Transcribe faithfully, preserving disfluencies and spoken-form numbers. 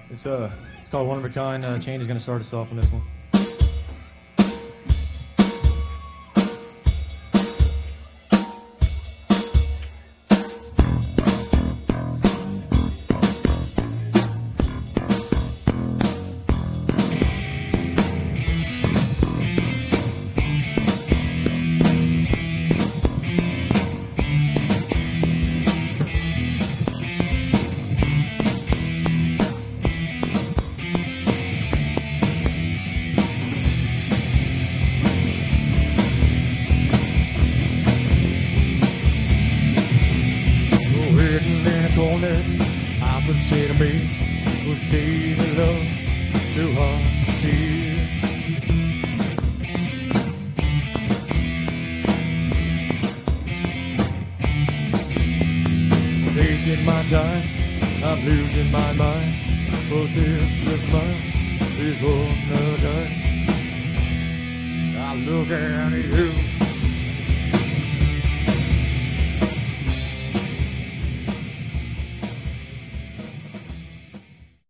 It's uh, it's called One of a Kind. Uh, Change is gonna start us off on this one. Written in a corner, opposite of me, was staying in love, too hard to see. Taking my time, I'm losing my mind, but this just mine is one of a kind. I look at you,